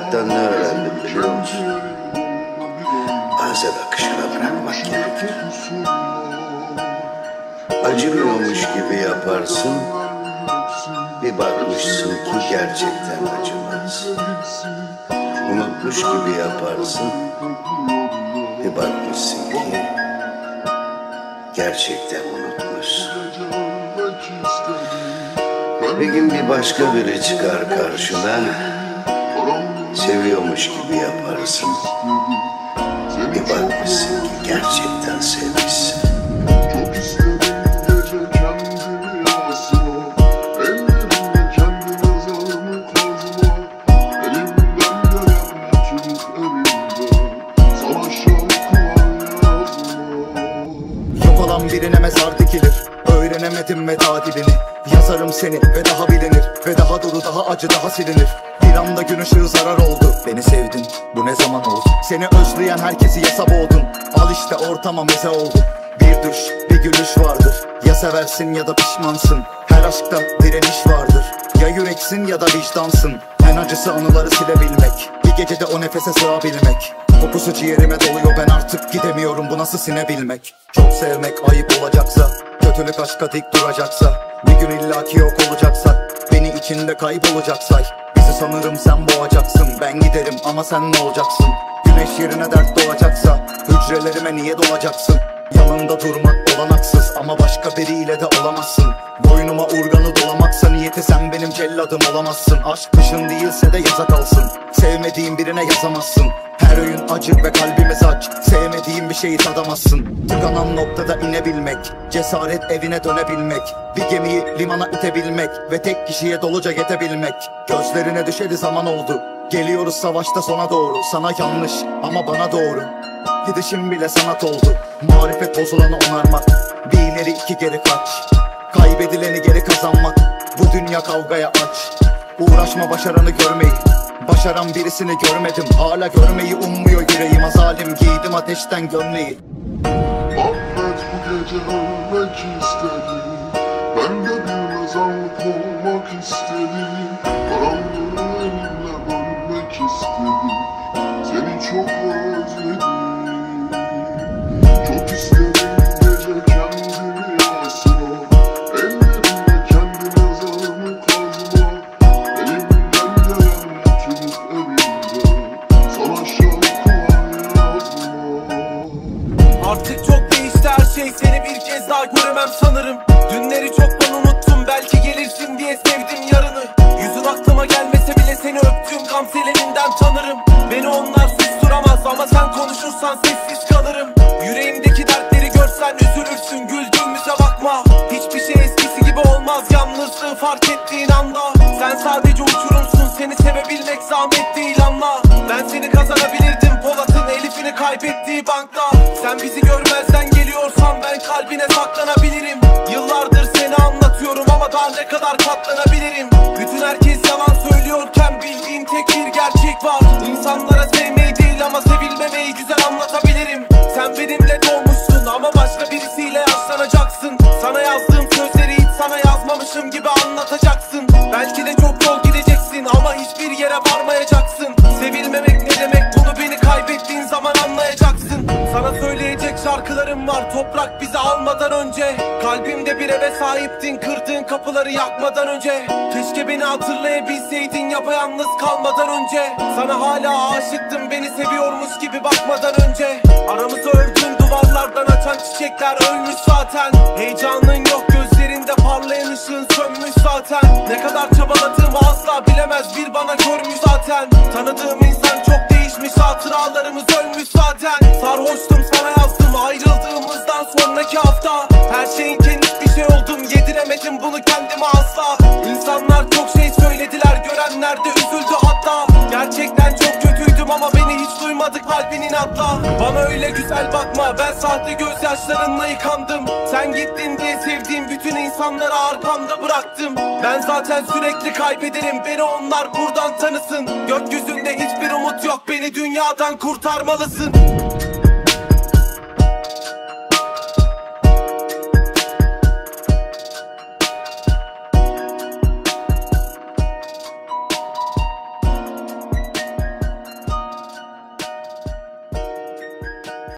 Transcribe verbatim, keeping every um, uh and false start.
hayattan ne öğrendim biliyor musun? Bazen akışına bırakmak gerekir. Acımıyormuş gibi yaparsın, bir bakmışsın ki gerçekten acımaz. Unutmuş gibi yaparsın, bir bakmışsın ki gerçekten unutmuşsun. Bir gün bir başka biri çıkar karşına, seviyormuş gibi yaparsın, bir bakmışsın ki gerçekten sevmişsin. Birine mezar dikilir, öğrenemedim veda dilini. Yazarım seni ve daha bilinir, ve daha dolu, daha acı, daha silinir. Bir anda gün ışığı zarar oldu. Beni sevdin, bu ne zaman oldu? Seni özleyen herkesi yasa boğdun. Al işte ortama meze oldu. Bir düş, bir gülüş vardır. Ya seversin ya da pişmansın. Her aşkta direniş vardır. Ya yüreksin ya da vicdansın. En acısı anıları silebilmek, bir gecede o nefese sığabilmek. Kokusu ciğerime doluyor, ben artık gidemiyorum, bu nasıl sinebilmek? Çok sevmek ayıp olacaksa, kötülük aşka dik duracaksa, bir gün illaki yok olacaksak, beni içinde kaybolacak say. Bizi sanırım sen boğacaksın, ben giderim ama sen ne olacaksın? Güneş yerine dert doğacaksa, hücrelerime niye dolacaksın? Yanında durmak olanaksız ama başka biriyle de olamazsın. Boynuma urganı dolamaksa niyeti sen benim celladım olamazsın. Aşk kışın değilse de yaza kalsın, sevmediğin birine yazamazsın. Her öğün acı ve kalbimiz aç, sevmediğin bir şeyi tadamazsın. Tıkanan noktada inebilmek, cesaret evine dönebilmek, bir gemiyi limana itebilmek ve tek kişiye doluca yetebilmek. Gözlerine düşeli zaman oldu, geliyoruz savaşta sona doğru. Sana yanlış ama bana doğru, gidişim bile sanat oldu. Marifet bozulanı onarmak, bir ileri iki geri kaç. Kaybedileni geri kazanmak, bu dünya kavgaya aç. Uğraşma başaranı görmeyi, başaran birisini görmedim. Hala görmeyi ummuyor yüreğim, azalim giydim ateşten gömleği. Affet, bu gece ölmek istedim. Ben de bir mezarlık olmak istedim. Karanlığı elimle bölmek istedim. Seni çok özledim. Çok istedim bir gece kendimi asma. Ellerimle kendi mezarımı kazma. Elimden gelen mutluluk evimde. Sana şarkılar yazma. Artık çok değişti her şey, seni bir kez daha göremem sanırım. Dünleri çoktan unuttum, belki gelirsin diye sevdim yarını. Yüzün aklıma gelmese bile seni öptüğüm gamzelerinden tanırım. Beni onlar susturamaz ama sen konuşursan sessiz kalırım. Yüreğimdeki dertleri görsen üzülürsün, güldüğümüze bakma. Hiçbir şey eskisi gibi olmaz yalnızlığı fark ettiğin anda. Sen sadece uçurumsun, seni sevebilmek zahmet değil anla. Ben seni kazanabilirdim, Polat'ın Elif'ini kaybettiği bankta. Sen bizi görmezden geliyorsan ben kalbine saklanabilirim. Yıllardır seni anlatıyorum ama daha ne kadar katlanabilirim? Bütün herkes yalan söylüyorken bildiğim tek bir gerçek var. İnsanlara sevmeyi değil ama sevilmemeyi güzel anlatabilirim. Sen benimle doğmuşsun ama başka birisiyle yaşlanacaksın. Sana yazdığım sözleri hiç sana yazmamışım gibi anlatacaksın. Belki de çok yol gideceksin ama hiçbir yere varmayacaksın. Sevilmemek ne demek, bunu beni kaybettiğin zaman anlayacaksın. Sana söyleyecek şarkılarım var toprak bizi almadan önce. Kalbimde bir eve sahiptin, kırdığın kapıları yakmadan önce. Keşke beni hatırlayabilseydin yapayalnız kalmadan önce. Sana hala aşıktım, beni seviyormuş gibi bakmadan önce. Aramızı ördüğün duvarlardan açan çiçekler ölmüş zaten. Heyecanın yok gözlerinde, parlayan ışığın sönmüş zaten. Ne kadar çabaladığımı asla bilemez bir bana görmüş zaten. Tanıdığım insan çok değişmiş, hatıralarımız ölmüş zaten. Sarhoştum sana yazdım ayrıldığımızdan sonraki hafta. Her şeyin kendisi bir şey oldum, yediremedim bunu kendime asla. İnsanlar çok şey söylediler, görenler de üzüldü hatta. Gerçekten çok kötüydüm ama beni hiç duymadı kalbinin atla. Bana öyle güzel bakma, ben sahte gözyaşlarınla yıkandım. Sen gittin diye sevdiğim bütün insanları arkamda bıraktım. Ben zaten sürekli kaybederim, beni onlar buradan tanısın. Gökyüzünde hiçbir umut yok, beni dünyadan kurtarmalısın.